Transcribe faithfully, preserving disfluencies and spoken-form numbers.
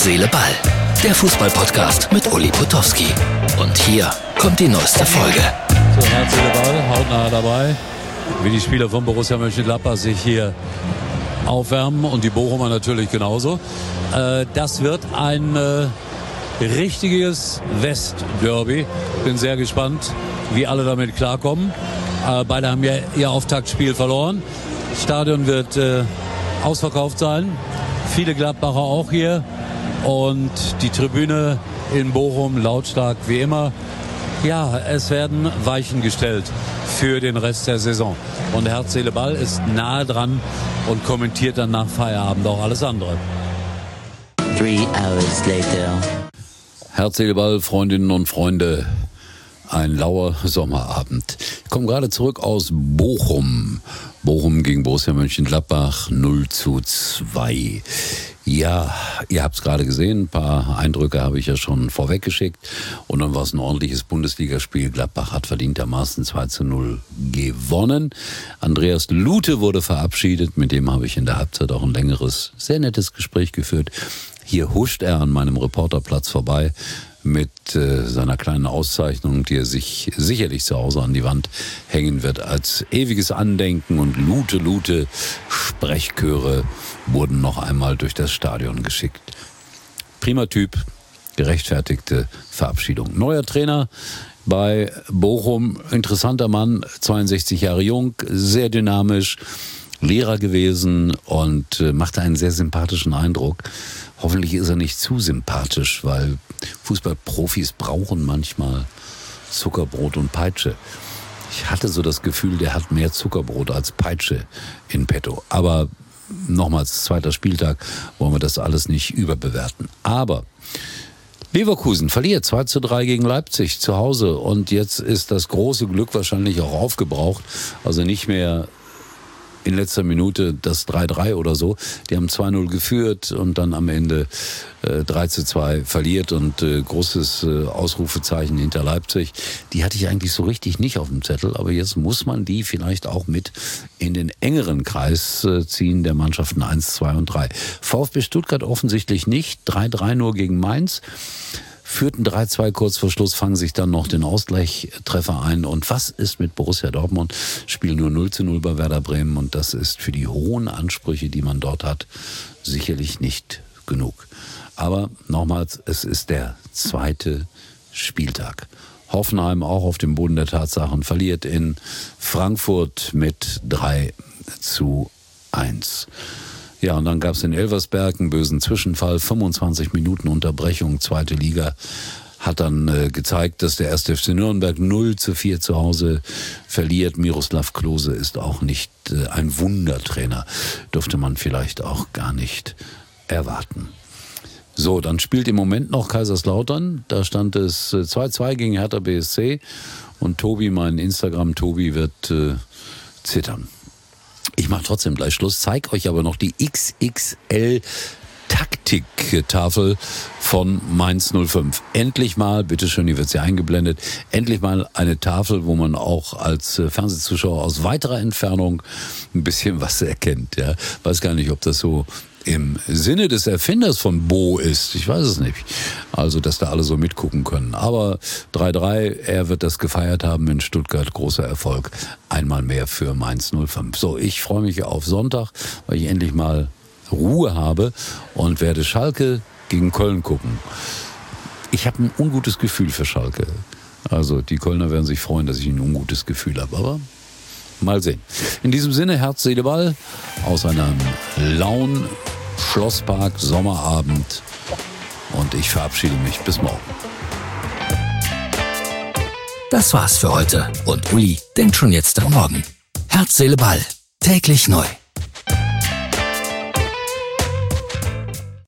Seele, Ball. Der Fußball-Podcast mit Uli Potowski. Und hier kommt die neueste Folge. So, Herz, Seele, Ball, hautnah dabei. Wie die Spieler von Borussia Mönchengladbach sich hier aufwärmen und die Bochumer natürlich genauso. Äh, das wird ein äh, richtiges West-Derby. Bin sehr gespannt, wie alle damit klarkommen. Äh, beide haben ja ihr Auftaktspiel verloren. Das Stadion wird äh, ausverkauft sein. Viele Gladbacher auch hier. Und die Tribüne in Bochum lautstark wie immer. Ja, es werden Weichen gestellt für den Rest der Saison. Und Herz, Seele, Ball ist nahe dran und kommentiert dann nach Feierabend auch alles andere. Three hours later. Herz, Seele, Ball, Freundinnen und Freunde. Ein lauer Sommerabend. Ich komme gerade zurück aus Bochum. Bochum gegen Borussia Mönchengladbach null zu zwei. Ja, ihr habt es gerade gesehen, ein paar Eindrücke habe ich ja schon vorweggeschickt. Und dann war es ein ordentliches Bundesligaspiel. Gladbach hat verdientermaßen zwei zu null gewonnen. Andreas Lute wurde verabschiedet, mit dem habe ich in der Halbzeit auch ein längeres, sehr nettes Gespräch geführt. Hier huscht er an meinem Reporterplatz vorbei mit äh, seiner kleinen Auszeichnung, die er sich sicherlich zu Hause an die Wand hängen wird, als ewiges Andenken. Und Lute, Lute, Sprechchöre wurden noch einmal durch das Stadion geschickt. Prima Typ, gerechtfertigte Verabschiedung. Neuer Trainer bei Bochum, interessanter Mann, zweiundsechzig Jahre jung, sehr dynamisch, Lehrer gewesen und äh, machte einen sehr sympathischen Eindruck. Hoffentlich ist er nicht zu sympathisch, weil Fußballprofis brauchen manchmal Zuckerbrot und Peitsche. Ich hatte so das Gefühl, der hat mehr Zuckerbrot als Peitsche in petto. Aber nochmals, zweiter Spieltag, wollen wir das alles nicht überbewerten. Aber Leverkusen verliert zwei zu drei gegen Leipzig zu Hause. Und jetzt ist das große Glück wahrscheinlich auch aufgebraucht. Also nicht mehr in letzter Minute das drei drei oder so. Die haben zwei null geführt und dann am Ende äh, drei zu zwei verliert und äh, großes äh, Ausrufezeichen hinter Leipzig. Die hatte ich eigentlich so richtig nicht auf dem Zettel, aber jetzt muss man die vielleicht auch mit in den engeren Kreis äh, ziehen der Mannschaften eins, zwei und drei. VfB Stuttgart offensichtlich nicht, drei drei nur gegen Mainz. Führten drei zwei kurz vor Schluss, fangen sich dann noch den Ausgleichstreffer ein. Und was ist mit Borussia Dortmund? Spielen nur null zu null bei Werder Bremen. Und das ist für die hohen Ansprüche, die man dort hat, sicherlich nicht genug. Aber nochmals, es ist der zweite Spieltag. Hoffenheim auch auf dem Boden der Tatsachen verliert in Frankfurt mit drei zu eins. Ja, und dann gab es in Elversberg einen bösen Zwischenfall, fünfundzwanzig Minuten Unterbrechung, zweite Liga, hat dann äh, gezeigt, dass der erste F C Nürnberg null zu vier zu Hause verliert. Miroslav Klose ist auch nicht äh, ein Wundertrainer, dürfte man vielleicht auch gar nicht erwarten. So, dann spielt im Moment noch Kaiserslautern, da stand es äh, zwei zwei gegen Hertha B S C und Tobi, mein Instagram-Tobi, wird äh, zittern. Ich mache trotzdem gleich Schluss, zeige euch aber noch die X X L-Taktiktafel von Mainz null fünf. Endlich mal, bitteschön, hier wird sie eingeblendet, endlich mal eine Tafel, wo man auch als Fernsehzuschauer aus weiterer Entfernung ein bisschen was erkennt. Ja. Weiß gar nicht, ob das so im Sinne des Erfinders von Bo ist. Ich weiß es nicht. Also, dass da alle so mitgucken können. Aber drei drei, er wird das gefeiert haben in Stuttgart. Großer Erfolg. Einmal mehr für Mainz null fünf. So, ich freue mich auf Sonntag, weil ich endlich mal Ruhe habe und werde Schalke gegen Köln gucken. Ich habe ein ungutes Gefühl für Schalke. Also, die Kölner werden sich freuen, dass ich ein ungutes Gefühl habe. Aber mal sehen. In diesem Sinne, Herz, Seele, Ball aus einem lauen Schlosspark Sommerabend und ich verabschiede mich. Bis morgen. Das war's für heute und Uli denkt schon jetzt am Morgen. Herz, Seele, Ball. Täglich neu.